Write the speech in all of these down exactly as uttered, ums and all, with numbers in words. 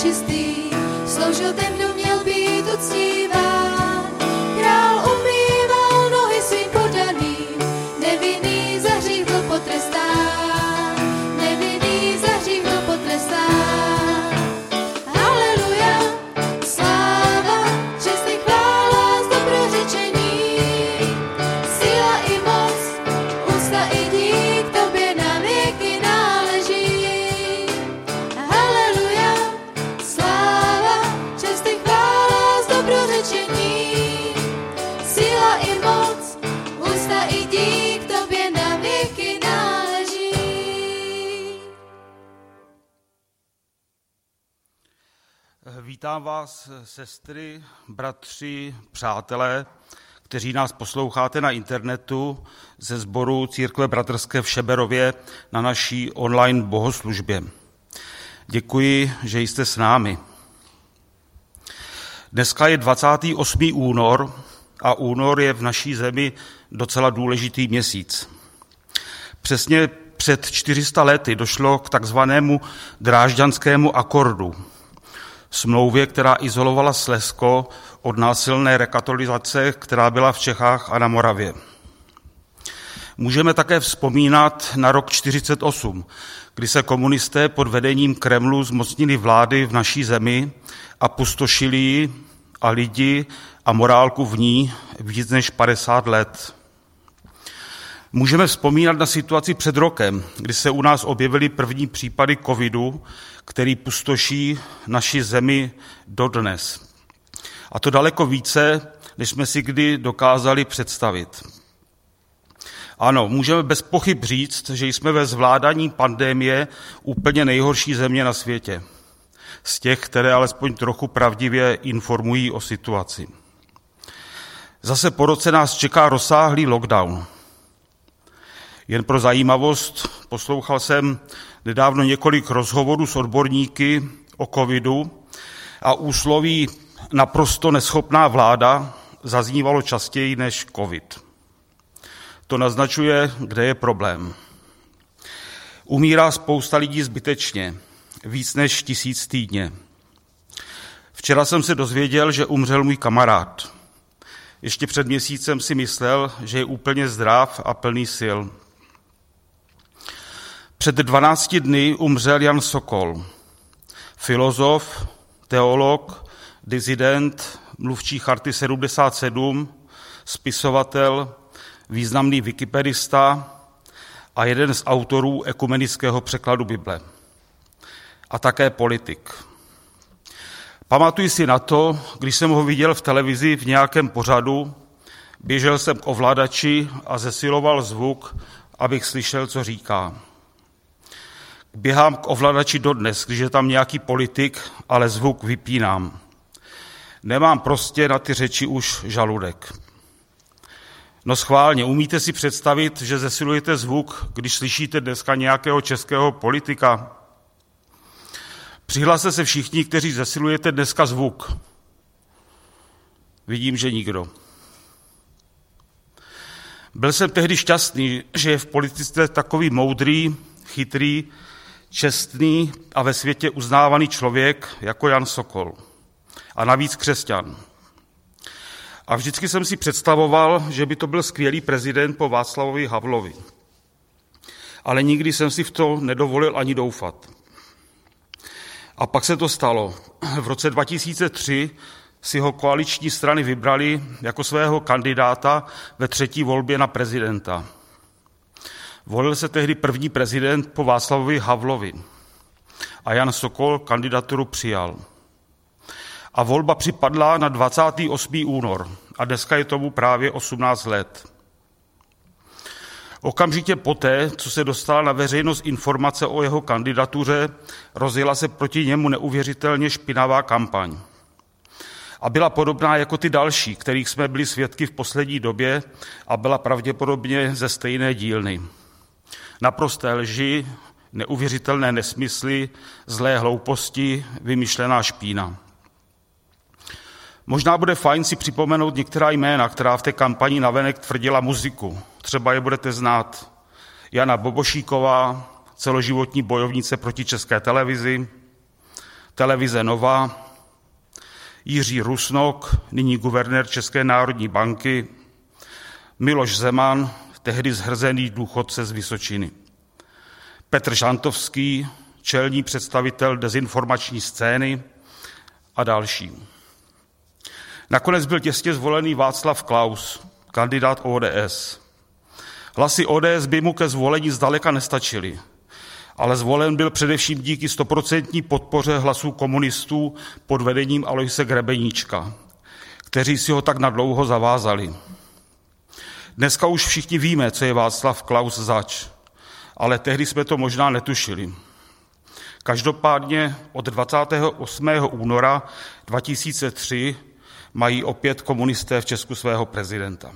čistý, sloužil ten, kdo měl být uctíván. Král umýval nohy svým podaným, nevinný za hřích byl potrestán, nevinný za hřích byl potrestán. Haleluja, sláva, čest i chvála z dobrořečení, síla i moc, úcta i dík tobě na věky náleží. Haleluja, sláva, čest i chvála z dobrořečení, síla i moc, úcta i dík tobě na věky náleží. Vítám vás, sestry, bratři, přátelé, kteří nás posloucháte na internetu ze sboru Církve bratrské v Šeberově na naší online bohoslužbě. Děkuji, že jste s námi. Dneska je dvacátý osmý únor a únor je v naší zemi docela důležitý měsíc. Přesně před čtyři sta lety došlo k takzvanému Drážďanskému akordu, smlouvě, která izolovala Slezsko od násilné rekatolizace, která byla v Čechách a na Moravě. Můžeme také vzpomínat na rok čtyřicet osm, kdy se komunisté pod vedením Kremlu zmocnili vlády v naší zemi a pustošili ji a lidi a morálku v ní víc než padesát let. Můžeme vzpomínat na situaci před rokem, kdy se u nás objevily první případy covidu, který pustoší naši zemi dodnes. A to daleko více, než jsme si kdy dokázali představit. Ano, můžeme bez pochyb říct, že jsme ve zvládání pandemie úplně nejhorší země na světě. Z těch, které alespoň trochu pravdivě informují o situaci. Zase po roce nás čeká rozsáhlý lockdown. Jen pro zajímavost, poslouchal jsem nedávno několik rozhovorů s odborníky o covidu a úsloví naprosto neschopná vláda zaznívalo častěji než covid. To naznačuje, kde je problém. Umírá spousta lidí zbytečně, víc než tisíc týdně. Včera jsem se dozvěděl, že umřel můj kamarád. Ještě před měsícem si myslel, že je úplně zdrav a plný sil. Před dvanácti dny umřel Jan Sokol, filozof, teolog, disident, mluvčí Charty sedmdesát sedm, spisovatel, významný wikipedista a jeden z autorů ekumenického překladu Bible. A také politik. Pamatuji si na to, když jsem ho viděl v televizi v nějakém pořadu, běžel jsem k ovladači a zesiloval zvuk, abych slyšel, co říká. Běhám k ovladači dodnes, když je tam nějaký politik, ale zvuk vypínám. Nemám prostě na ty řeči už žaludek. No schválně, umíte si představit, že zesilujete zvuk, když slyšíte dneska nějakého českého politika? Přihlaste se všichni, kteří zesilujete dneska zvuk. Vidím, že nikdo. Byl jsem tehdy šťastný, že je v politice takový moudrý, chytrý, čestný a ve světě uznávaný člověk jako Jan Sokol. A navíc křesťan. A vždycky jsem si představoval, že by to byl skvělý prezident po Václavovi Havlovi. Ale nikdy jsem si v to nedovolil ani doufat. A pak se to stalo. V roce dva tisíce tři si ho koaliční strany vybrali jako svého kandidáta ve třetí volbě na prezidenta. Volil se tehdy první prezident po Václavovi Havlovi a Jan Sokol kandidaturu přijal. A volba připadla na dvacátý osmý únor a dneska je tomu právě osmnáct let. Okamžitě poté, co se dostala na veřejnost informace o jeho kandidatuře, rozjela se proti němu neuvěřitelně špinavá kampaň. A byla podobná jako ty další, kterých jsme byli svědky v poslední době a byla pravděpodobně ze stejné dílny. Naprosté lži, neuvěřitelné nesmysly, zlé hlouposti, vymyšlená špína. Možná bude fajn si připomenout některá jména, která v té kampani navenek tvrdila muziku. Třeba je budete znát. Jana Bobošíková, celoživotní bojovnice proti České televizi, televize Nova, Jiří Rusnok, nyní guvernér České národní banky, Miloš Zeman, tehdy zhrzený důchodce z Vysočiny, Petr Žantovský, čelní představitel dezinformační scény a další. Nakonec byl těsně zvolený Václav Klaus, kandidát O D S. Hlasy O D S by mu ke zvolení zdaleka nestačily, ale zvolen byl především díky stoprocentní podpoře hlasů komunistů pod vedením Aloise Grebeníčka, kteří si ho tak nadlouho zavázali. Dneska už všichni víme, co je Václav Klaus zač, ale tehdy jsme to možná netušili. Každopádně od dvacátého osmého února dva tisíce tři mají opět komunisté v Česku svého prezidenta.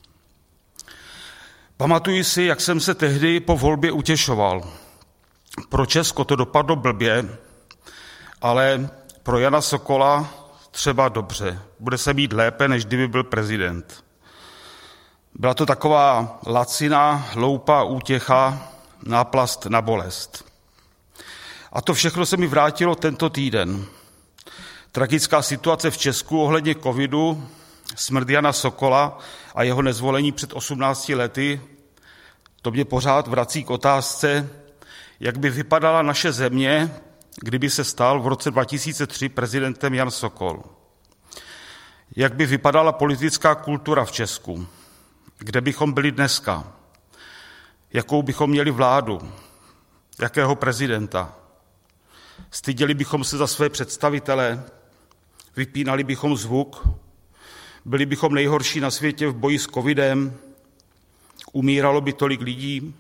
Pamatuji si, jak jsem se tehdy po volbě utěšoval. Pro Česko to dopadlo blbě, ale pro Jana Sokola třeba dobře. Bude se mít lépe, než kdyby byl prezident. Byla to taková laciná, hloupá útěcha, náplast na bolest. A to všechno se mi vrátilo tento týden. Tragická situace v Česku ohledně covidu, smrt Jana Sokola a jeho nezvolení před osmnácti lety, to mě pořád vrací k otázce, jak by vypadala naše země, kdyby se stal v roce dva tisíce tři prezidentem Jan Sokol. Jak by vypadala politická kultura v Česku, kde bychom byli dneska, jakou bychom měli vládu, jakého prezidenta. Styděli bychom se za své představitele, vypínali bychom zvuk, byli bychom nejhorší na světě v boji s covidem, umíralo by tolik lidí.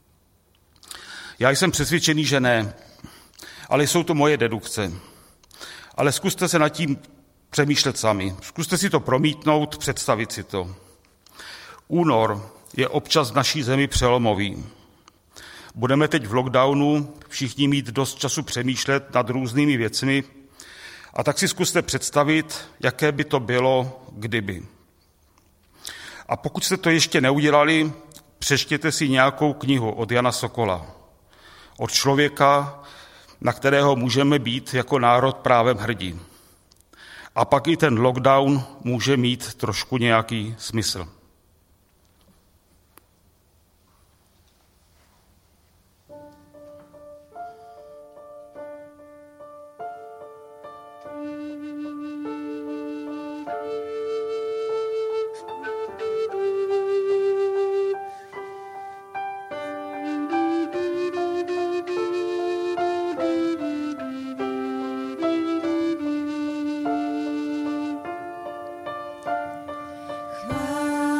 Já jsem přesvědčený, že ne, ale jsou to moje dedukce. Ale zkuste se nad tím přemýšlet sami. Zkuste si to promítnout, představit si to. Únor je občas v naší zemi přelomový. Budeme teď v lockdownu všichni mít dost času přemýšlet nad různými věcmi a tak si zkuste představit, jaké by to bylo, kdyby. A pokud jste to ještě neudělali, přečtěte si nějakou knihu od Jana Sokola. Od člověka, na kterého můžeme být jako národ právem hrdí. A pak i ten lockdown může mít trošku nějaký smysl. Chvála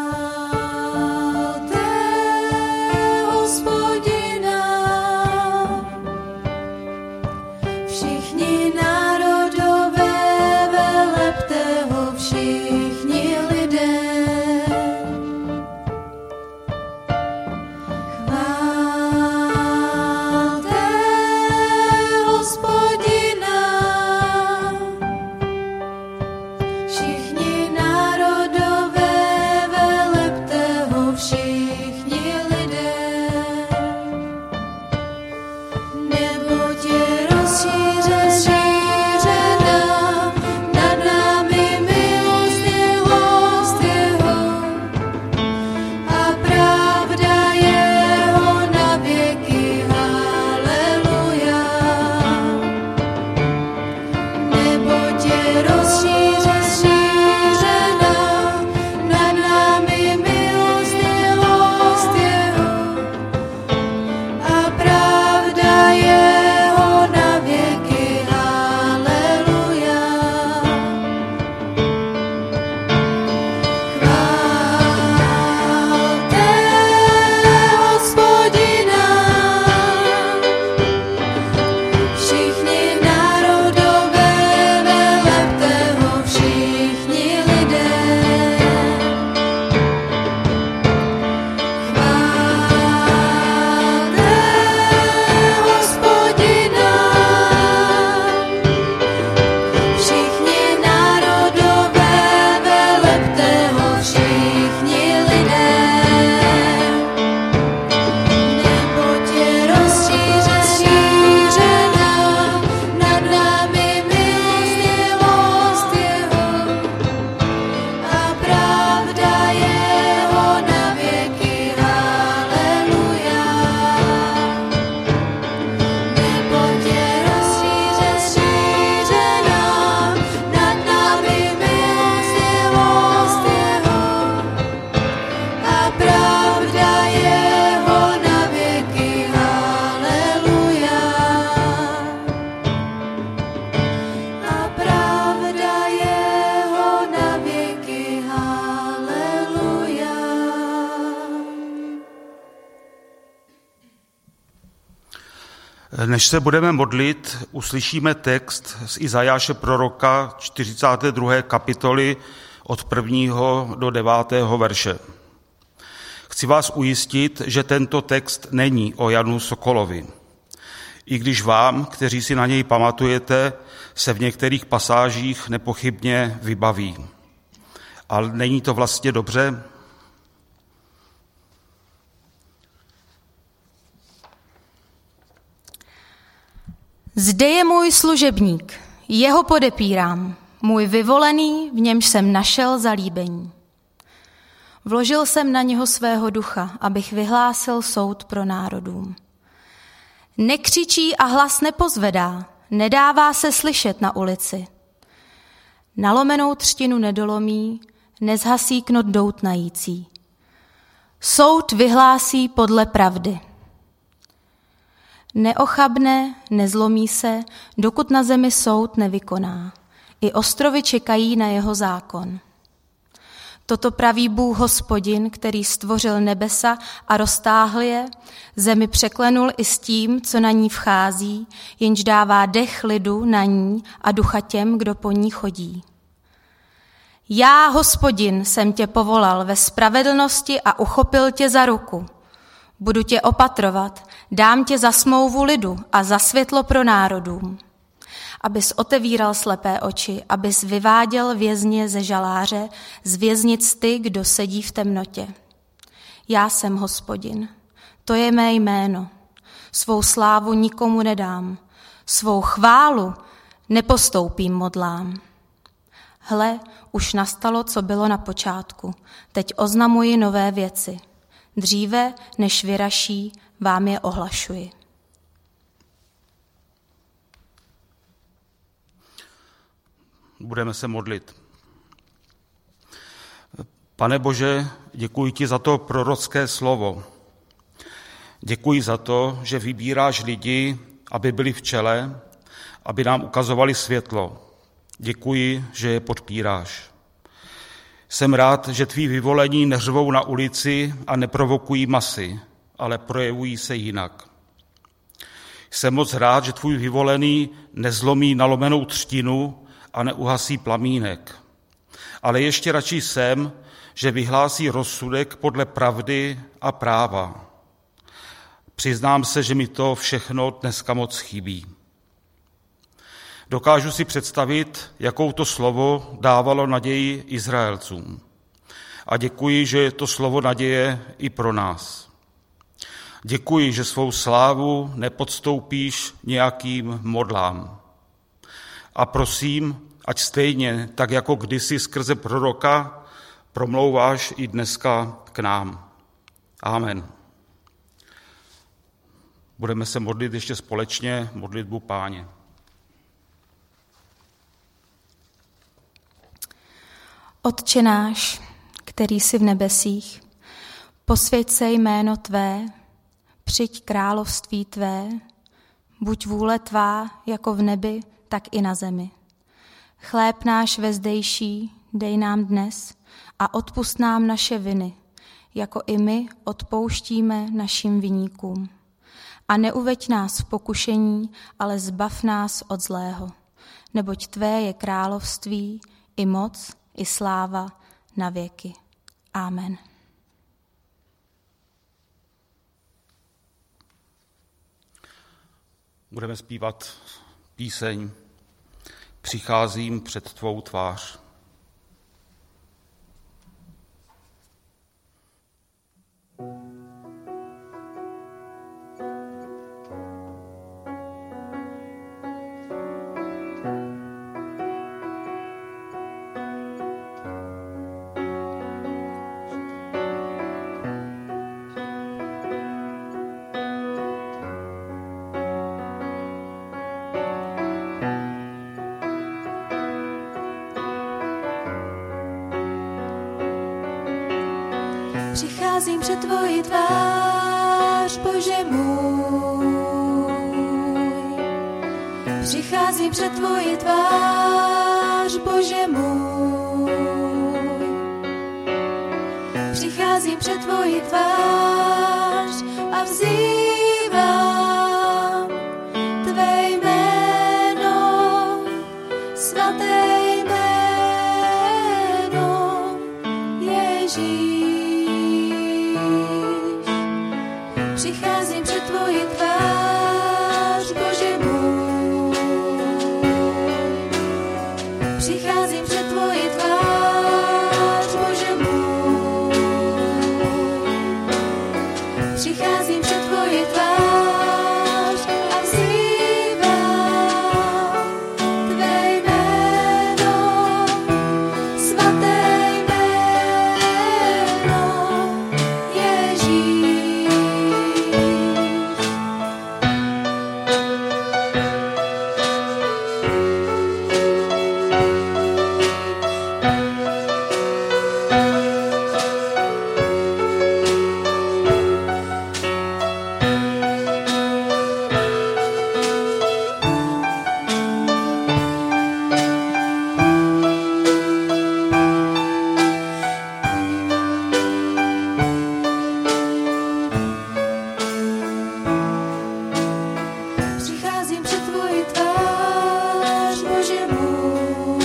Než se budeme modlit, uslyšíme text z Izajáše proroka čtyřicáté druhé kapitoly od prvního do devátého verše. Chci vás ujistit, že tento text není o Janu Sokolovi. I když vám, kteří si na něj pamatujete, se v některých pasážích nepochybně vybaví. Ale není to vlastně dobře? Zde je můj služebník, jeho podepírám, můj vyvolený, v němž jsem našel zalíbení. Vložil jsem na něho svého ducha, abych vyhlásil soud pro národům. Nekřičí a hlas nepozvedá, nedává se slyšet na ulici. Nalomenou třtinu nedolomí, nezhasí knot doutnající. Soud vyhlásí podle pravdy. Neochabne, nezlomí se, dokud na zemi soud nevykoná. I ostrovy čekají na jeho zákon. Toto praví Bůh Hospodin, který stvořil nebesa a roztáhl je, zemi překlenul i s tím, co na ní vchází, jenž dává dech lidu na ní a ducha těm, kdo po ní chodí. Já, Hospodin, jsem tě povolal ve spravedlnosti a uchopil tě za ruku. Budu tě opatrovat, dám tě za smlouvu lidu a za světlo pro národům. Abys otevíral slepé oči, abys vyváděl vězně ze žaláře, z věznic ty, kdo sedí v temnotě. Já jsem Hospodin, to je mé jméno. Svou slávu nikomu nedám, svou chválu nepostoupím modlám. Hle, už nastalo, co bylo na počátku, teď oznamuji nové věci. Dříve, než vyraší, vám je ohlašuji. Budeme se modlit. Pane Bože, děkuji ti za to prorocké slovo. Děkuji za to, že vybíráš lidi, aby byli v čele, aby nám ukazovali světlo. Děkuji, že je podpíráš. Jsem rád, že tví vyvolení neřvou na ulici a neprovokují masy, ale projevují se jinak. Jsem moc rád, že tvůj vyvolený nezlomí nalomenou třtinu a neuhasí plamínek. Ale ještě radši jsem, že vyhlásí rozsudek podle pravdy a práva. Přiznám se, že mi to všechno dneska moc chybí. Dokážu si představit, jakou to slovo dávalo naději Izraelcům. A děkuji, že je to slovo naděje i pro nás. Děkuji, že svou slávu nepodstoupíš nějakým modlám. A prosím, ať stejně, tak jako kdysi skrze proroka, promlouváš i dneska k nám. Amen. Budeme se modlit ještě společně modlitbu Páně. Otče náš, který jsi v nebesích, posvěť se jméno tvé, přijď království tvé, buď vůle tvá jako v nebi, tak i na zemi. Chléb náš vezdejší dej nám dnes a odpusť nám naše viny, jako i my odpouštíme našim viníkům. A neuveď nás v pokušení, ale zbav nás od zlého, neboť tvé je království i moc, i sláva na věky. Amen. Budeme zpívat píseň Přicházím před tvou tvář. Přicházím před tvoji tvář, Bože můj. Přicházím před tvoji tvář, Bože můj. Přicházím před tvoji tvář a vzývám, svaté jméno Ježíš. Přicházím před tvoji tvář, Bože můj. Přicházím před tvoji tvář, Bože můj. Přicházím před tvoji tvář a vzývám tvé jméno, svaté jméno Ježíš. Přicházím před tvoji tvář, Bože můj.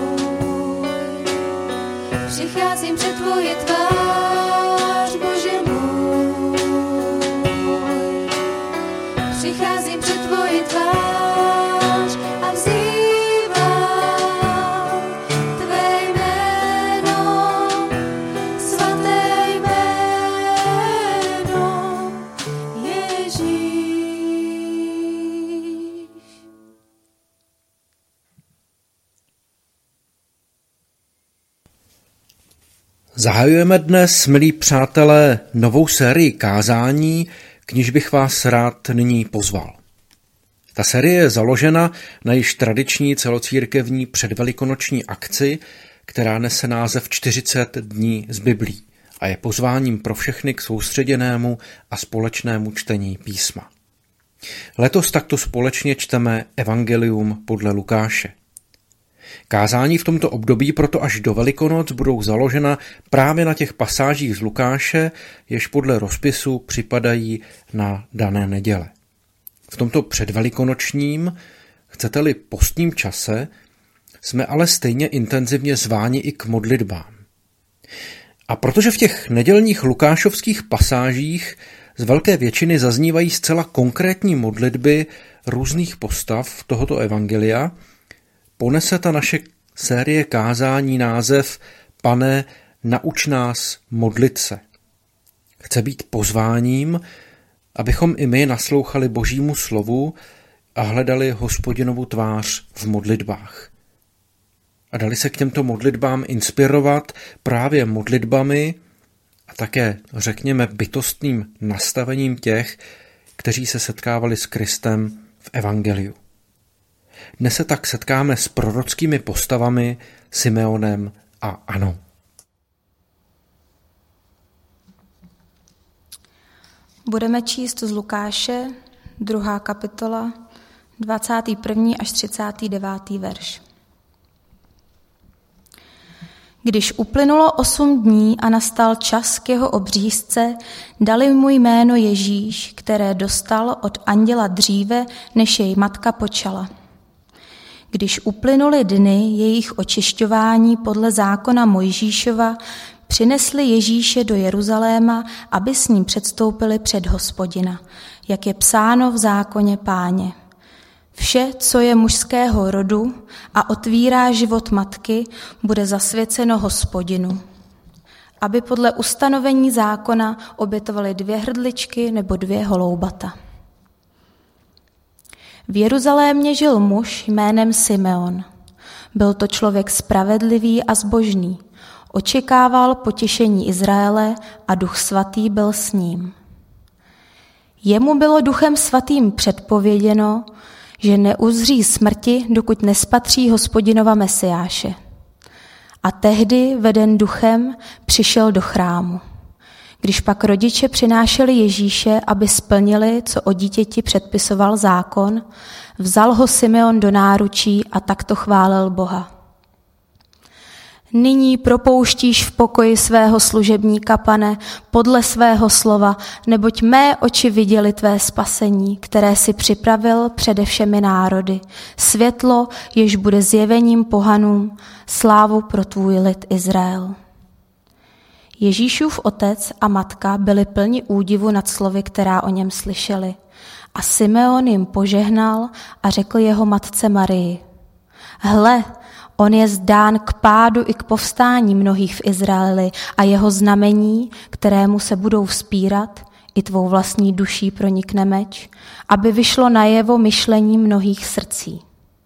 Přicházím před tvoji tvář, Bože můj. Přicházím před tvoji tvář a vzývám tvé jméno, svaté jméno Ježíš. Zahajujeme dnes, milí přátelé, novou sérii kázání, k níž bych vás rád nyní pozval. Ta série je založena na již tradiční celocírkevní předvelikonoční akci, která nese název čtyřicet dní z Biblí a je pozváním pro všechny k soustředěnému a společnému čtení písma. Letos takto společně čteme Evangelium podle Lukáše. Kázání v tomto období proto až do Velikonoc budou založena právě na těch pasážích z Lukáše, jež podle rozpisu připadají na dané neděle. V tomto předvelikonočním, chcete-li postním čase, jsme ale stejně intenzivně zváni i k modlitbám. A protože v těch nedělních lukášovských pasážích z velké většiny zaznívají zcela konkrétní modlitby různých postav tohoto evangelia, ponese ta naše série kázání název Pane, nauč nás modlit se. Chce být pozváním, abychom i my naslouchali Božímu slovu a hledali Hospodinovu tvář v modlitbách. A dali se k těmto modlitbám inspirovat právě modlitbami a také, řekněme, bytostným nastavením těch, kteří se setkávali s Kristem v evangeliu. Dnes se tak setkáme s prorockými postavami Simeonem a Anou. Budeme číst z Lukáše, druhá kapitola, dvacátý první až třicátý devátý verš. Když uplynulo osm dní a nastal čas k jeho obřízce, dali mu jméno Ježíš, které dostal od anděla dříve, než jej matka počala. Když uplynuly dny jejich očišťování podle zákona Mojžíšova, přinesli Ježíše do Jeruzaléma, aby s ním předstoupili před Hospodina, jak je psáno v zákoně Páně. Vše, co je mužského rodu a otvírá život matky, bude zasvěceno Hospodinu, aby podle ustanovení zákona obětovali dvě hrdličky nebo dvě holoubata. V Jeruzalémě žil muž jménem Simeon. Byl to člověk spravedlivý a zbožný. Očekával potěšení Izraele a Duch svatý byl s ním. Jemu bylo Duchem svatým předpověděno, že neuzří smrti, dokud nespatří Hospodinova Mesiáše. A tehdy, veden duchem, přišel do chrámu. Když pak rodiče přinášeli Ježíše, aby splnili, co o dítěti předpisoval zákon, vzal ho Simeon do náručí a takto chválil Boha. Nyní propouštíš v pokoji svého služebníka, Pane, podle svého slova, neboť mé oči viděly tvé spasení, které si připravil přede všemi národy. Světlo, jež bude zjevením pohanům, slávu pro tvůj lid Izrael. Ježíšův otec a matka byli plni údivu nad slovy, která o něm slyšeli. A Simeon jim požehnal a řekl jeho matce Marii: Hle, on je zdán k pádu i k povstání mnohých v Izraeli a jeho znamení, kterému se budou vzpírat, i tvou vlastní duší pronikne meč, aby vyšlo najevo myšlení mnohých srdcí.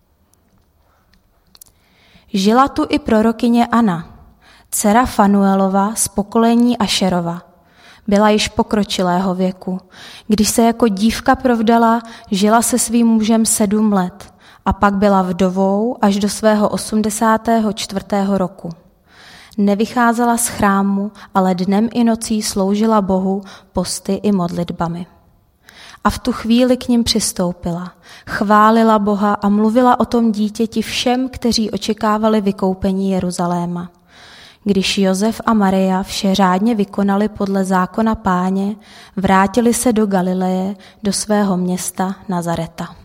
Žila tu i prorokyně Anna, dcera Fanuelova z pokolení Ašerova. Byla již pokročilého věku. Když se jako dívka provdala, žila se svým mužem sedm let a pak byla vdovou až do svého osmdesátého čtvrtého roku. Nevycházela z chrámu, ale dnem i nocí sloužila Bohu posty i modlitbami. A v tu chvíli k nim přistoupila, chválila Boha a mluvila o tom dítěti všem, kteří očekávali vykoupení Jeruzaléma. Když Josef a Maria vše řádně vykonali podle zákona Páně, vrátili se do Galileje, do svého města Nazareta.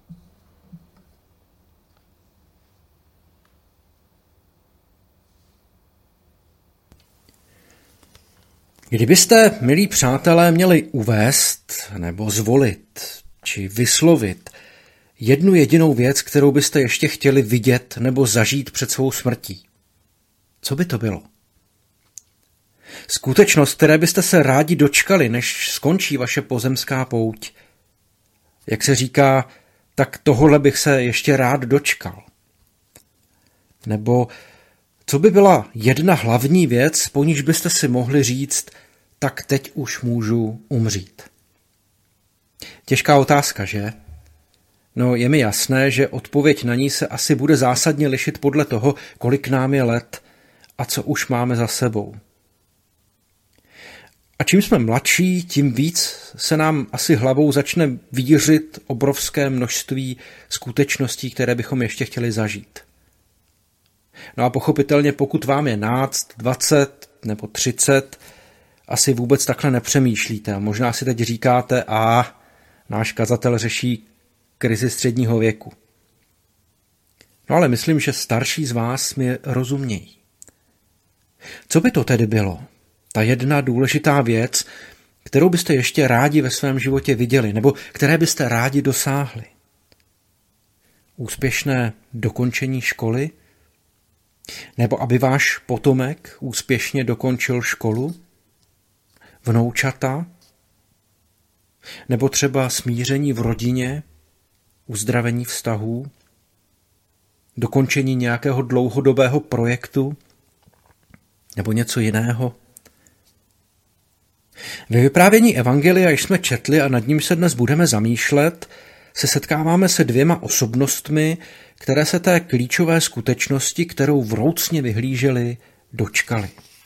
Kdybyste, milí přátelé, měli uvést nebo zvolit či vyslovit jednu jedinou věc, kterou byste ještě chtěli vidět nebo zažít před svou smrtí, co by to bylo? Skutečnost, které byste se rádi dočkali, než skončí vaše pozemská pouť. Jak se říká, tak tohle bych se ještě rád dočkal. Nebo co by byla jedna hlavní věc, po níž byste si mohli říct, tak teď už můžu umřít. Těžká otázka, že? No, je mi jasné, že odpověď na ní se asi bude zásadně lišit podle toho, kolik nám je let a co už máme za sebou. A čím jsme mladší, tím víc se nám asi hlavou začne vířit obrovské množství skutečností, které bychom ještě chtěli zažít. No a pochopitelně, pokud vám je náct, dvacet nebo třicet, asi vůbec takhle nepřemýšlíte. Možná si teď říkáte, a náš kazatel řeší krizi středního věku. No ale myslím, že starší z vás mi rozumějí. Co by to tedy bylo? Ta jedna důležitá věc, kterou byste ještě rádi ve svém životě viděli, nebo které byste rádi dosáhli. Úspěšné dokončení školy? Nebo aby váš potomek úspěšně dokončil školu? Vnoučata? Nebo třeba smíření v rodině? Uzdravení vztahů? Dokončení nějakého dlouhodobého projektu? Nebo něco jiného? Ve vyprávění Evangelia, jak jsme četli a nad ním se dnes budeme zamýšlet, se setkáváme se dvěma osobnostmi, které se té klíčové skutečnosti, kterou vroucně vyhlíželi, dočkali.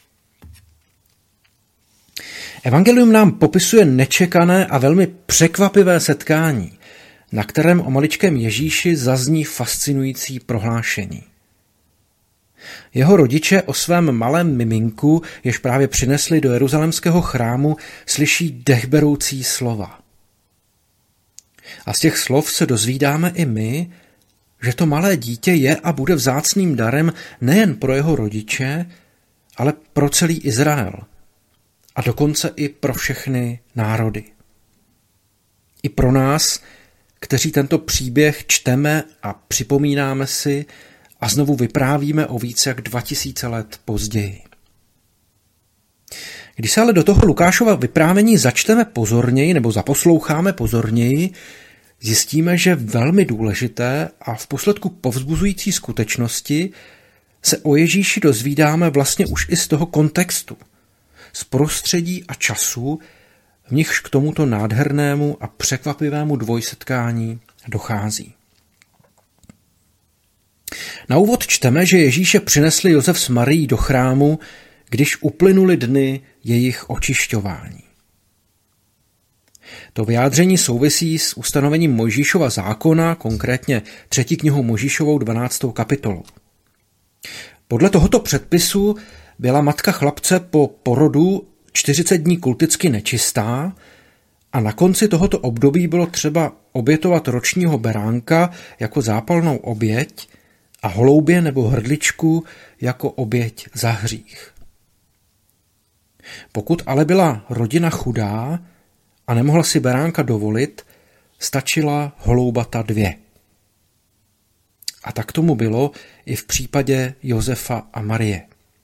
Evangelium nám popisuje nečekané a velmi překvapivé setkání, na kterém o maličkém Ježíši zazní fascinující prohlášení. Jeho rodiče o svém malém miminku, jež právě přinesli do jeruzalémského chrámu, slyší dechberoucí slova. A z těch slov se dozvídáme i my, že to malé dítě je a bude vzácným darem nejen pro jeho rodiče, ale pro celý Izrael. A dokonce i pro všechny národy. I pro nás, kteří tento příběh čteme a připomínáme si a znovu vyprávíme o více jak dva tisíce let později. Když se ale do toho Lukášova vyprávění začteme pozorněji nebo zaposloucháme pozorněji, zjistíme, že velmi důležité a v posledku povzbuzující skutečnosti se o Ježíši dozvídáme vlastně už i z toho kontextu, z prostředí a času, v nichž k tomuto nádhernému a překvapivému dvojsetkání dochází. Na úvod čteme, že Ježíše přinesli Josef s Marií do chrámu, když uplynuly dny jejich očišťování. To vyjádření souvisí s ustanovením Mojžíšova zákona, konkrétně třetí knihu Mojžíšovou dvanáctou kapitolou. Podle tohoto předpisu byla matka chlapce po porodu čtyřicet dní kulticky nečistá a na konci tohoto období bylo třeba obětovat ročního beránka jako zápalnou oběť a holoubě nebo hrdličku jako oběť za hřích. Pokud ale byla rodina chudá a nemohla si beránka dovolit, stačila holoubata dvě. A tak tomu bylo i v případě Josefa a Marie.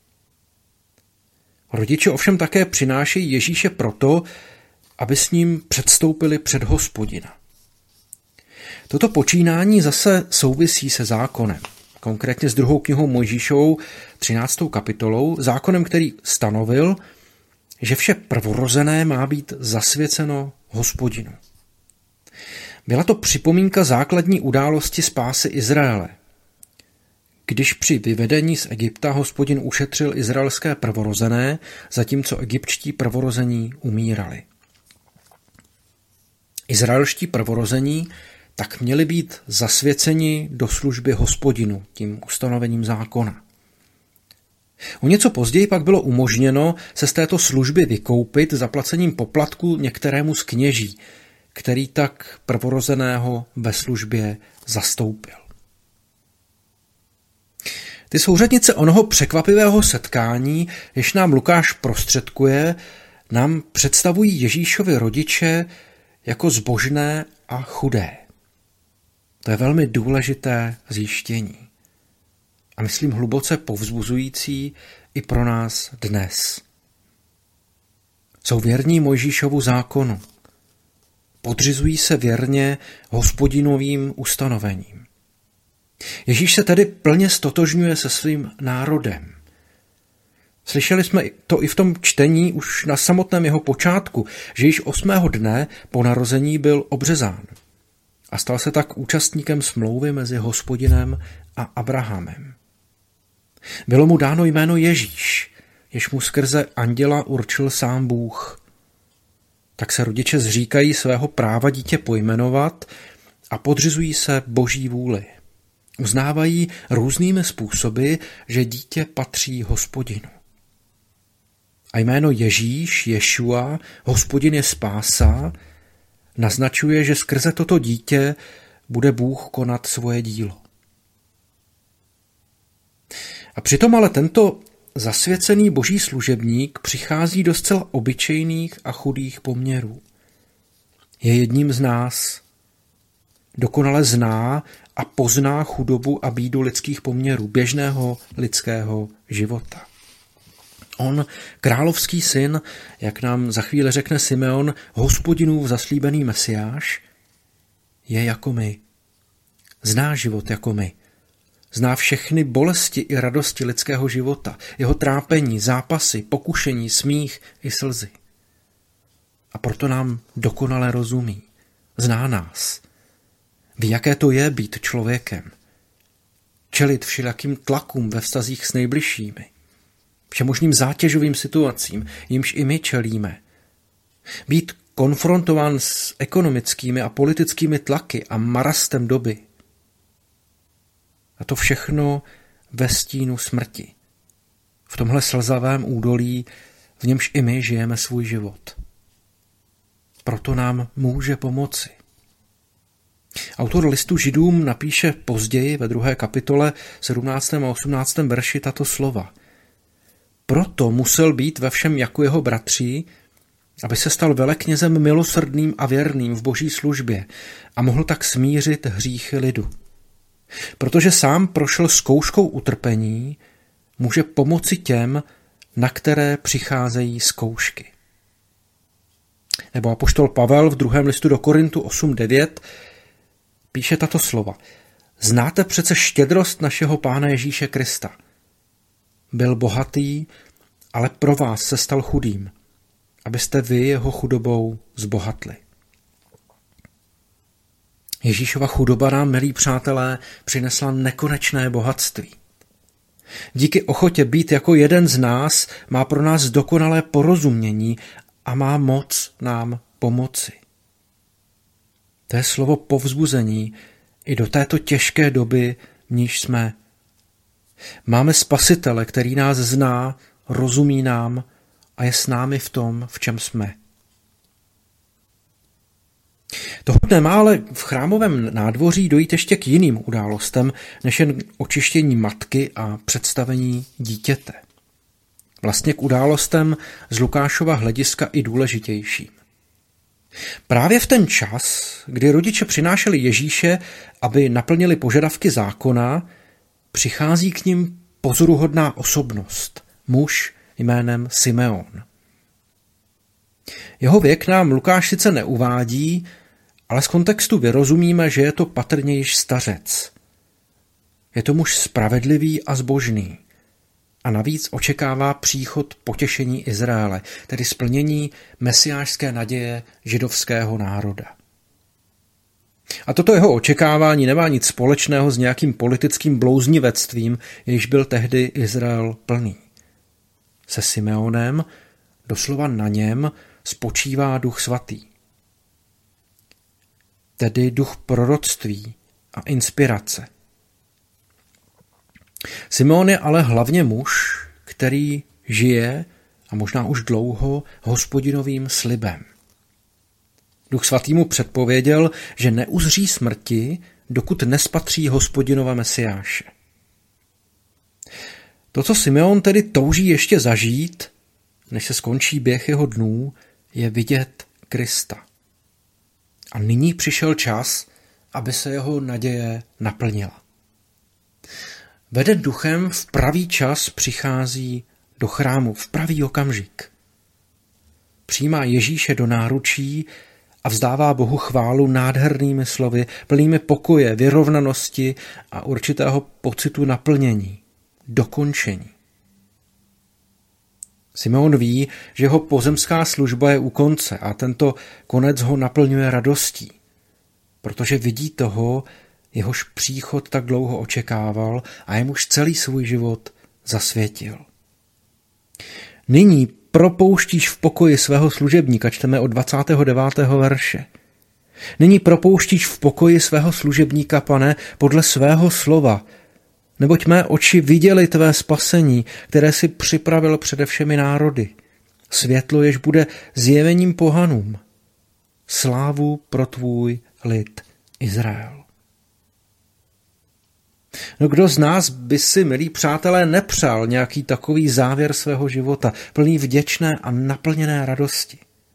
Rodiče ovšem také přinášejí Ježíše proto, aby s ním předstoupili před Hospodina. Toto počínání zase souvisí se zákonem, konkrétně s druhou knihou Mojžíšovou třináctou kapitolou, zákonem, který stanovil, že vše prvorozené má být zasvěceno Hospodinu. Byla to připomínka základní události spásy Izraele. Když při vyvedení z Egypta Hospodin ušetřil izraelské prvorozené, zatímco egyptští prvorození umírali. Izraelští prvorození tak měli být zasvěceni do služby Hospodinu tím ustanovením zákona. O něco později pak bylo umožněno se z této služby vykoupit zaplacením poplatku některému z kněží, který tak prvorozeného ve službě zastoupil. Ty souřadnice onoho překvapivého setkání, jež nám Lukáš prostředkuje, nám představují Ježíšovi rodiče jako zbožné a chudé. To je velmi důležité zjištění. A myslím hluboce povzbuzující i pro nás dnes. Jsou věrní Mojžíšovu zákonu. Podřizují se věrně Hospodinovým ustanovením. Ježíš se tedy plně stotožňuje se svým národem. Slyšeli jsme to i v tom čtení už na samotném jeho počátku, že již osmého dne po narození byl obřezán a stal se tak účastníkem smlouvy mezi Hospodinem a Abrahamem. Bylo mu dáno jméno Ježíš, jež mu skrze anděla určil sám Bůh. Tak se rodiče zříkají svého práva dítě pojmenovat a podřizují se Boží vůli. Uznávají různými způsoby, že dítě patří Hospodinu. A jméno Ježíš, Ješua, Hospodin je spása, naznačuje, že skrze toto dítě bude Bůh konat svoje dílo. A přitom ale tento zasvěcený boží služebník přichází do zcela obyčejných a chudých poměrů. Je jedním z nás. Dokonale zná a pozná chudobu a bídu lidských poměrů, běžného lidského života. On, královský syn, jak nám za chvíli řekne Simeon, Hospodinův zaslíbený Mesiáš, je jako my. Zná život jako my. Zná všechny bolesti i radosti lidského života, jeho trápení, zápasy, pokušení, smích i slzy. A proto nám dokonale rozumí. Zná nás. Ví, jaké to je být člověkem. Čelit všelijakým tlakům ve vztazích s nejbližšími. Všemožným zátěžovým situacím, jimž i my čelíme. Být konfrontován s ekonomickými a politickými tlaky a marastem doby. A to všechno ve stínu smrti. V tomhle slzavém údolí, v němž i my žijeme svůj život. Proto nám může pomoci. Autor listu Židům napíše později ve druhé kapitole sedmnáctém a osmnáctém verši tato slova. Proto musel být ve všem jako jeho bratří, aby se stal veleknězem milosrdným a věrným v boží službě a mohl tak smířit hříchy lidu. Protože sám prošel zkouškou utrpení, může pomoci těm, na které přicházejí zkoušky. Nebo apoštol Pavel v druhém listu do Korintu osm devět píše tato slova. Znáte přece štědrost našeho Pána Ježíše Krista. Byl bohatý, ale pro vás se stal chudým, abyste vy jeho chudobou zbohatli. Ježíšova chudoba nám, milí přátelé, přinesla nekonečné bohatství. Díky ochotě být jako jeden z nás má pro nás dokonalé porozumění a má moc nám pomoci. To je slovo povzbuzení i do této těžké doby, v níž jsme. Máme Spasitele, který nás zná, rozumí nám a je s námi v tom, v čem jsme. Toho dne má ale v chrámovém nádvoří dojít ještě k jiným událostem, než jen očištění matky a představení dítěte. Vlastně k událostem z Lukášova hlediska i důležitějším. Právě v ten čas, kdy rodiče přinášeli Ježíše, aby naplnili požadavky zákona, přichází k nim pozoruhodná osobnost, muž jménem Simeon. Jeho věk nám Lukáš sice neuvádí, ale z kontextu vyrozumíme, že je to patrně již stařec. Je to muž spravedlivý a zbožný a navíc očekává příchod potěšení Izraele, tedy splnění mesiášské naděje židovského národa. A toto jeho očekávání nemá nic společného s nějakým politickým blouznivectvím, jejíž byl tehdy Izrael plný. Se Simeonem, doslova na něm, spočívá Duch svatý. Tedy duch proroctví a inspirace. Simeon je ale hlavně muž, který žije, a možná už dlouho, Hospodinovým slibem. Duch svatý mu předpověděl, že neuzří smrti, dokud nespatří Hospodinova Mesiáše. To, co Simeon tedy touží ještě zažít, než se skončí běh jeho dnů, je vidět Krista. A nyní přišel čas, aby se jeho naděje naplnila. Veden duchem v pravý čas přichází do chrámu, v pravý okamžik. Přijímá Ježíše do náručí a vzdává Bohu chválu nádhernými slovy, plnými pokoje, vyrovnanosti a určitého pocitu naplnění, dokončení. Simeon ví, že jeho pozemská služba je u konce a tento konec ho naplňuje radostí, protože vidí toho, jehož příchod tak dlouho očekával a jemuž celý svůj život zasvětil. Nyní propouštíš v pokoji svého služebníka, čteme od dvacátého devátého verše. Nyní propouštíš v pokoji svého služebníka, Pane, podle svého slova, neboť mé oči viděly tvé spasení, které si připravil přede všemi národy. Světlo, jež bude zjevením pohanům. Slávu pro tvůj lid Izrael. No kdo z nás by si, milí přátelé, nepřál nějaký takový závěr svého života, plný vděčné a naplněné radosti?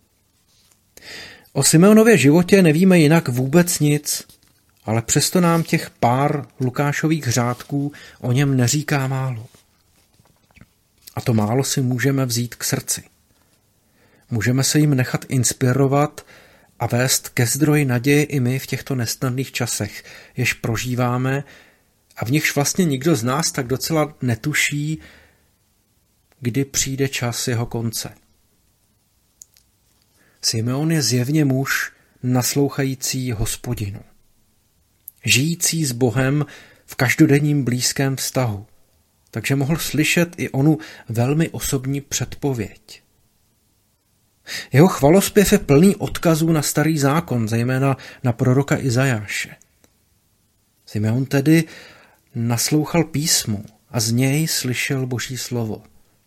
O Simeonově životě nevíme jinak vůbec nic, ale přesto nám těch pár Lukášových řádků o něm neříká málo. A to málo si můžeme vzít k srdci. Můžeme se jim nechat inspirovat a vést ke zdroji naděje i my v těchto nesnadných časech, jež prožíváme a v nichž vlastně nikdo z nás tak docela netuší, kdy přijde čas jeho konce. Simeon je zjevně muž naslouchající Hospodinu, žijící s Bohem v každodenním blízkém vztahu, takže mohl slyšet i onu velmi osobní předpověď. Jeho chvalospěv je plný odkazů na starý zákon, zejména na proroka Izajáše. Simeon tedy naslouchal písmu a z něj slyšel Boží slovo.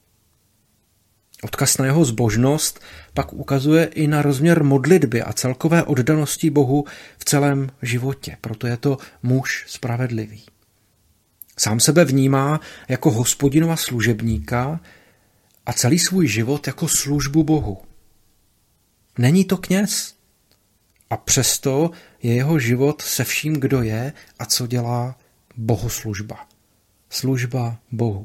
Odkaz na jeho zbožnost pak ukazuje i na rozměr modlitby a celkové oddanosti Bohu v celém životě, proto je to muž spravedlivý. Sám sebe vnímá jako Hospodinova služebníka a celý svůj život jako službu Bohu. Není to kněz. A přesto je jeho život se vším, kdo je a co dělá, bohoslužba. Služba Bohu.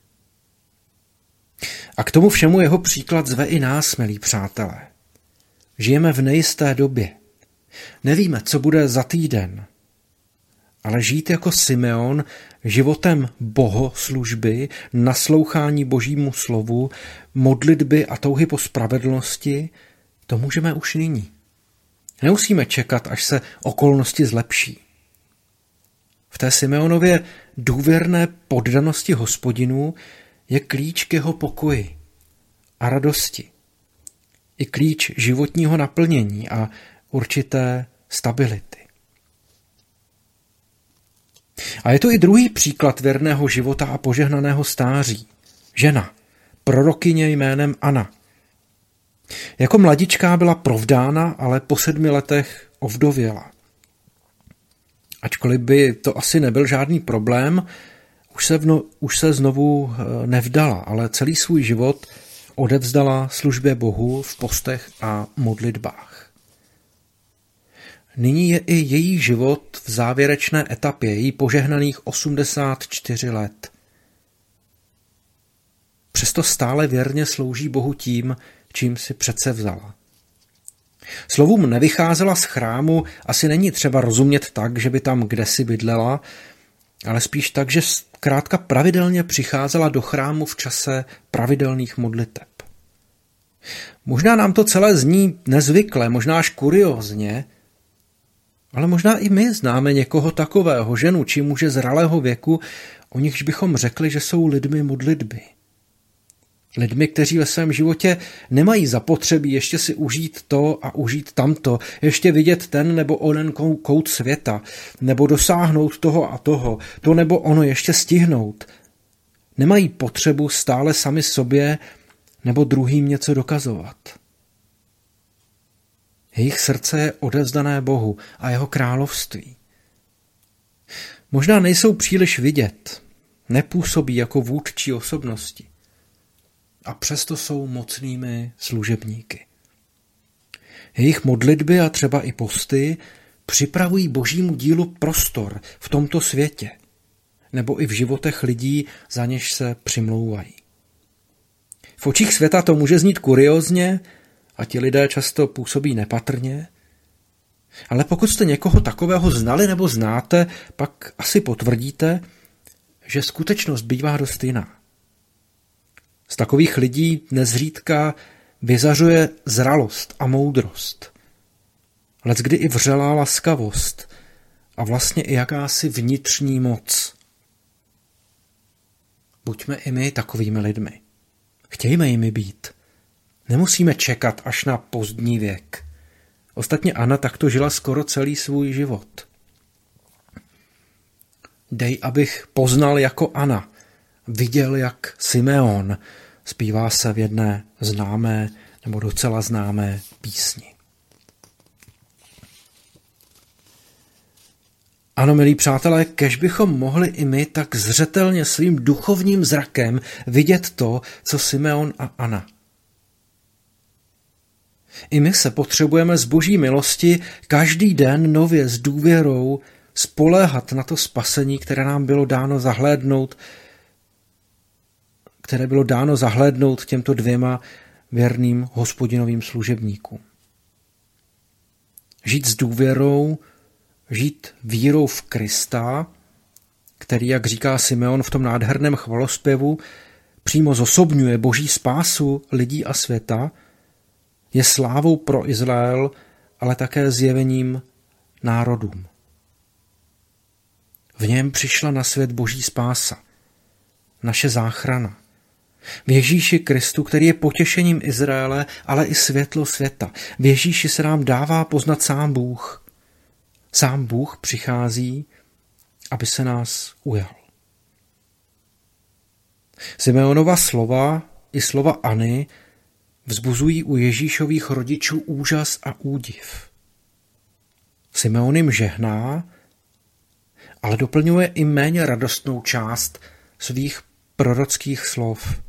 A k tomu všemu jeho příklad zve i nás, milí přátelé. Žijeme v nejisté době. Nevíme, co bude za týden. Ale žít jako Simeon životem bohoslužby, naslouchání Božímu slovu, modlitby a touhy po spravedlnosti, to můžeme už nyní. Nemusíme čekat, až se okolnosti zlepší. V té Simeonově důvěrné poddanosti Hospodinu je klíč k jeho pokoji a radosti. I klíč životního naplnění a určité stability. A je to i druhý příklad věrného života a požehnaného stáří. Žena, prorokyně jménem Anna. Jako mladičká byla provdána, ale po sedmi letech ovdověla. Ačkoliv by to asi nebyl žádný problém, už se, vno, už se znovu nevdala, ale celý svůj život odevzdala službě Bohu v postech a modlitbách. Nyní je i její život v závěrečné etapě, její požehnaných osmdesát čtyři let. Přesto stále věrně slouží Bohu tím, čím si přece vzala. Slovům nevycházela z chrámu asi není třeba rozumět tak, že by tam kdesi bydlela, ale spíš tak, že zkrátka pravidelně přicházela do chrámu v čase pravidelných modliteb. Možná nám to celé zní nezvykle, možná až kuriózně, ale možná i my známe někoho takového, ženu či muže zralého věku, o nichž bychom řekli, že jsou lidmi modlitby. Lidmi, kteří ve svém životě nemají zapotřebí ještě si užít to a užít tamto, ještě vidět ten nebo onen kout světa, nebo dosáhnout toho a toho, to nebo ono ještě stihnout. Nemají potřebu stále sami sobě nebo druhým něco dokazovat. Jejich srdce je odevzdané Bohu a jeho království. Možná nejsou příliš vidět, nepůsobí jako vůdčí osobnosti. A přesto jsou mocnými služebníky. Jejich modlitby a třeba i posty připravují božímu dílu prostor v tomto světě, nebo i v životech lidí, za něž se přimlouvají. V očích světa to může znít kuriózně a ti lidé často působí nepatrně, ale pokud jste někoho takového znali nebo znáte, pak asi potvrdíte, že skutečnost bývá dost jiná. Z takových lidí nezřídka vyzařuje zralost a moudrost, leckdy i vřelá laskavost a vlastně i jakási vnitřní moc. Buďme i my takovými lidmi. Chtějme jimi být. Nemusíme čekat až na pozdní věk. Ostatně Anna takto žila skoro celý svůj život. Dej, abych poznal jako Anna, viděl jak Simeon, zpívá se v jedné známé nebo docela známé písni. Ano, milí přátelé, kež bychom mohli i my tak zřetelně svým duchovním zrakem vidět to, co Simeon a Anna. I my se potřebujeme z boží milosti každý den nově s důvěrou spoléhat na to spasení, které nám bylo dáno zahlédnout, které bylo dáno zahlédnout těmto dvěma věrným Hospodinovým služebníkům. Žít s důvěrou, žít vírou v Krista, který, jak říká Simeon v tom nádherném chvalospěvu, přímo zosobňuje boží spásu lidí a světa, je slávou pro Izrael, ale také zjevením národům. V něm přišla na svět boží spása, naše záchrana. V Ježíši Kristu, který je potěšením Izraele, ale i světlo světa. V Ježíši se nám dává poznat sám Bůh. Sám Bůh přichází, aby se nás ujal. Simeonova slova i slova Anny vzbuzují u Ježíšových rodičů úžas a údiv. Simeon jim žehná, ale doplňuje i méně radostnou část svých prorockých slov.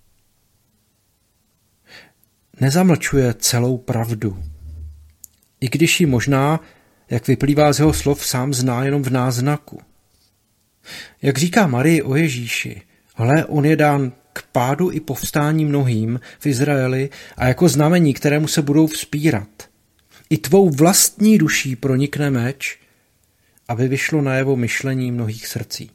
Nezamlčuje celou pravdu, i když ji možná, jak vyplývá z jeho slov, sám zná jenom v náznaku. Jak říká Marii o Ježíši, hle, on je dán k pádu i povstání mnohým v Izraeli a jako znamení, kterému se budou vzpírat. I tvou vlastní duší pronikne meč, aby vyšlo najevo myšlení mnohých srdcí.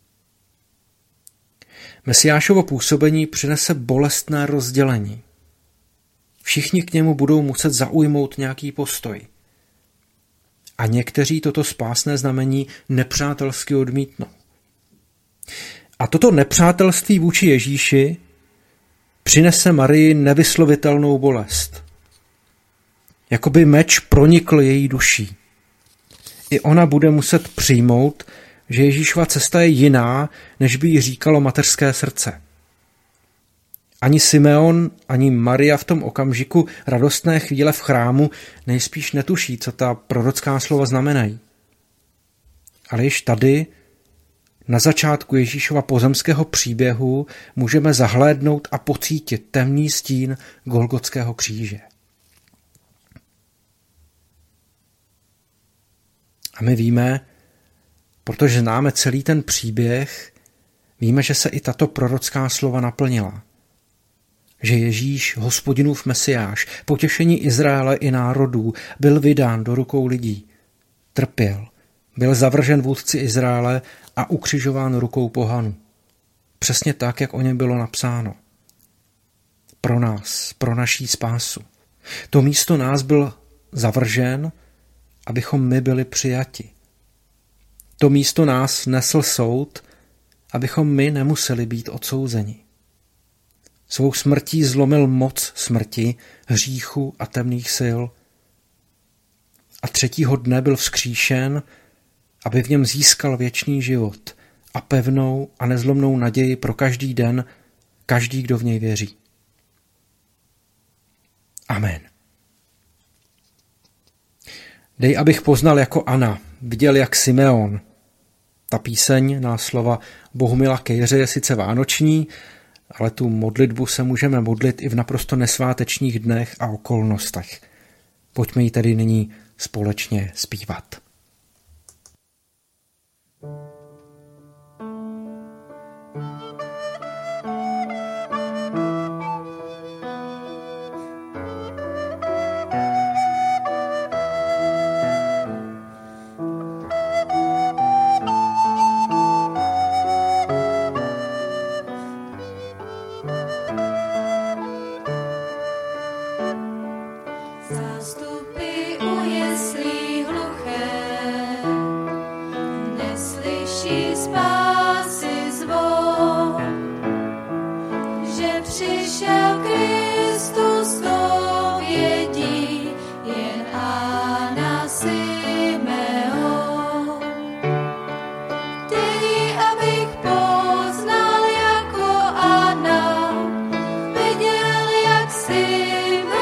Mesiášovo působení přinese bolestné rozdělení. Všichni k němu budou muset zaujmout nějaký postoj. A někteří toto spásné znamení nepřátelsky odmítnou. A toto nepřátelství vůči Ježíši přinese Marii nevyslovitelnou bolest. Jakoby meč pronikl její duší. I ona bude muset přijmout, že Ježíšova cesta je jiná, než by jí říkalo mateřské srdce. Ani Simeon, ani Maria v tom okamžiku radostné chvíle v chrámu nejspíš netuší, co ta prorocká slova znamenají. Ale již tady, na začátku Ježíšova pozemského příběhu, můžeme zahlédnout a pocítit temný stín Golgotského kříže. A my víme, protože známe celý ten příběh, víme, že se i tato prorocká slova naplnila. Že Ježíš, Hospodinův Mesiáš, potěšení Izraele i národů, byl vydán do rukou lidí. Trpěl, byl zavržen vůdci Izraele a ukřižován rukou pohanů. Přesně tak, jak o něm bylo napsáno. Pro nás, pro naší spásu. To místo nás byl zavržen, abychom my byli přijati. To místo nás nesl soud, abychom my nemuseli být odsouzeni. Svou smrtí zlomil moc smrti, hříchu a temných sil. A třetího dne byl vzkříšen, aby v něm získal věčný život a pevnou a nezlomnou naději pro každý den, každý, kdo v něj věří. Amen. Dej, abych poznal jako Anna, viděl jak Simeon. Ta píseň na slova Bohumila Kejře je sice vánoční, ale tu modlitbu se můžeme modlit i v naprosto nesvátečních dnech a okolnostech. Pojďme ji tedy nyní společně zpívat. Zástupy u jeslí hluché neslyší spásy zvon, že přišel Kristus, to vědí jen Anna Simeon. Dej, abych poznal jako Anna, viděl jak Simeon.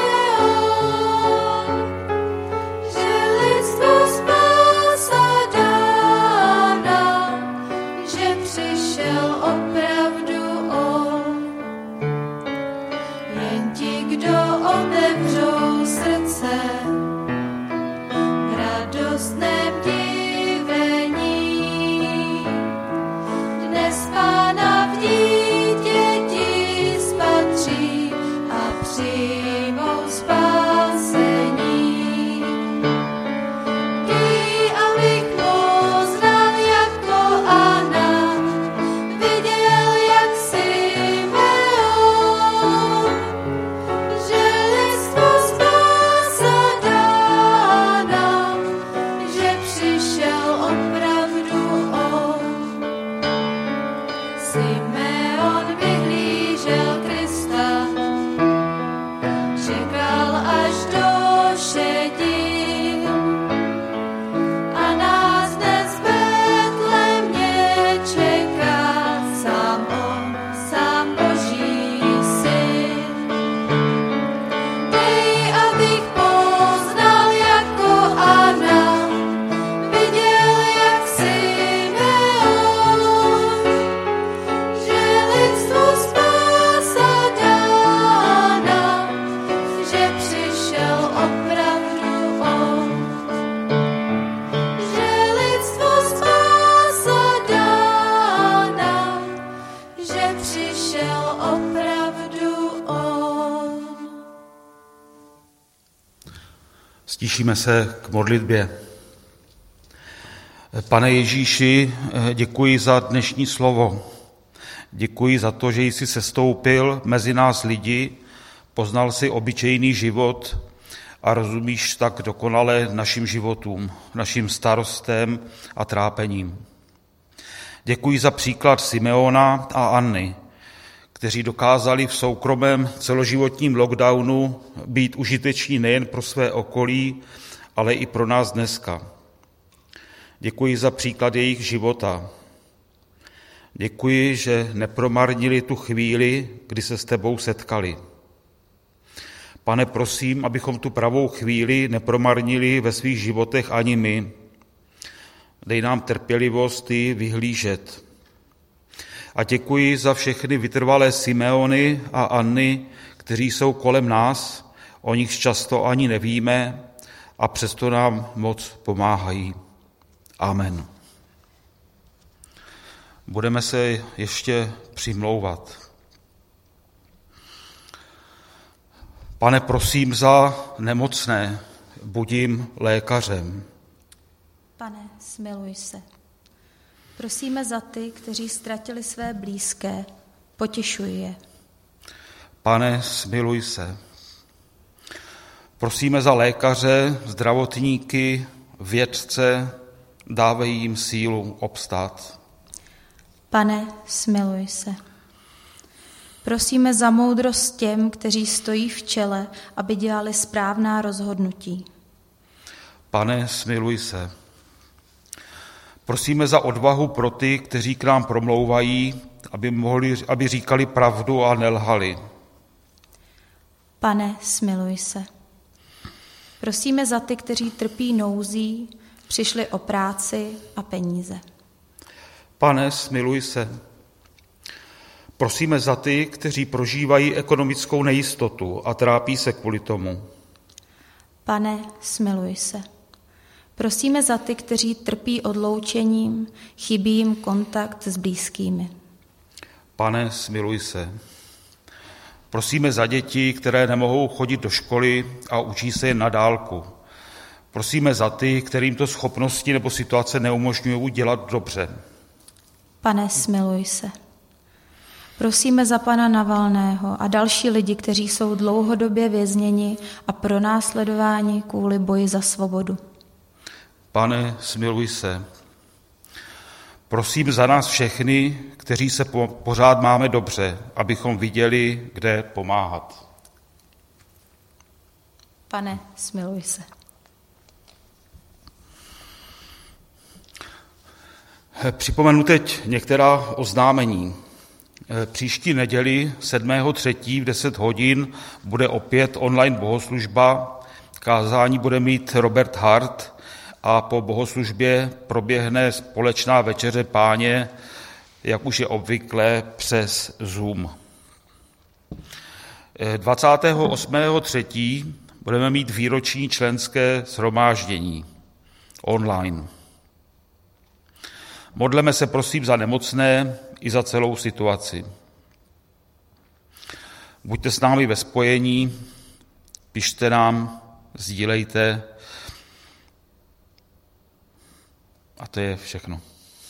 Stišíme se k modlitbě. Pane Ježíši, děkuji za dnešní slovo. Děkuji za to, že jsi sestoupil mezi nás lidi, poznal si obyčejný život a rozumíš tak dokonale našim životům, našim starostem a trápením. Děkuji za příklad Simeona a Anny, kteří dokázali v soukromém celoživotním lockdownu být užiteční nejen pro své okolí, ale i pro nás dneska. Děkuji za příklad jejich života. Děkuji, že nepromarnili tu chvíli, kdy se s tebou setkali. Pane, prosím, abychom tu pravou chvíli nepromarnili ve svých životech ani my. Dej nám trpělivost i vyhlížet. A děkuji za všechny vytrvalé Simeony a Anny, kteří jsou kolem nás, o nich často ani nevíme a přesto nám moc pomáhají. Amen. Budeme se ještě přimlouvat. Pane, prosím za nemocné, buď jim lékařem. Pane, smiluj se. Prosíme za ty, kteří ztratili své blízké, potěšuj je. Pane, smiluj se. Prosíme za lékaře, zdravotníky, vědce, dávej jim sílu obstát. Pane, smiluj se. Prosíme za moudrost těm, kteří stojí v čele, aby dělali správná rozhodnutí. Pane, smiluj se. Prosíme za odvahu pro ty, kteří k nám promlouvají, aby, mohli, aby říkali pravdu a nelhali. Pane, smiluj se. Prosíme za ty, kteří trpí nouzí, přišli o práci a peníze. Pane, smiluj se. Prosíme za ty, kteří prožívají ekonomickou nejistotu a trápí se kvůli tomu. Pane, smiluj se. Prosíme za ty, kteří trpí odloučením, chybí jim kontakt s blízkými. Pane, smiluj se. Prosíme za děti, které nemohou chodit do školy a učí se jen na dálku. Prosíme za ty, kterým to schopnosti nebo situace neumožňují dělat dobře. Pane, smiluj se. Prosíme za pana Navalného a další lidi, kteří jsou dlouhodobě vězněni a pronásledováni kvůli boji za svobodu. Pane, smiluj se. Prosím za nás všechny, kteří se po, pořád máme dobře, abychom viděli, kde pomáhat. Pane, smiluj se. Připomenu teď některá oznámení. Příští neděli sedmého třetího v deset hodin bude opět online bohoslužba. Kázání bude mít Robert Hart a po bohoslužbě proběhne společná večeře Páně, jak už je obvyklé, přes Zoom. dvacátého osmého třetího budeme mít výroční členské shromáždění online. Modleme se prosím za nemocné i za celou situaci. Buďte s námi ve spojení, pište nám, sdílejte. A to je všechno.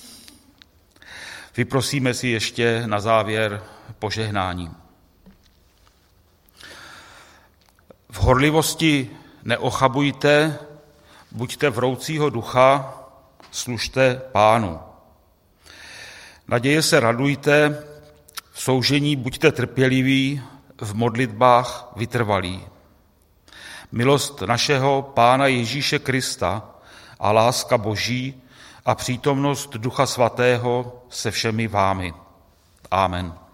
Vyprosíme si ještě na závěr požehnání. V horlivosti neochabujte, buďte vroucího ducha, služte Pánu. Naděje se radujte, v soužení buďte trpěliví, v modlitbách vytrvalí. Milost našeho Pána Ježíše Krista a láska Boží a přítomnost Ducha Svatého se všemi vámi. Amen.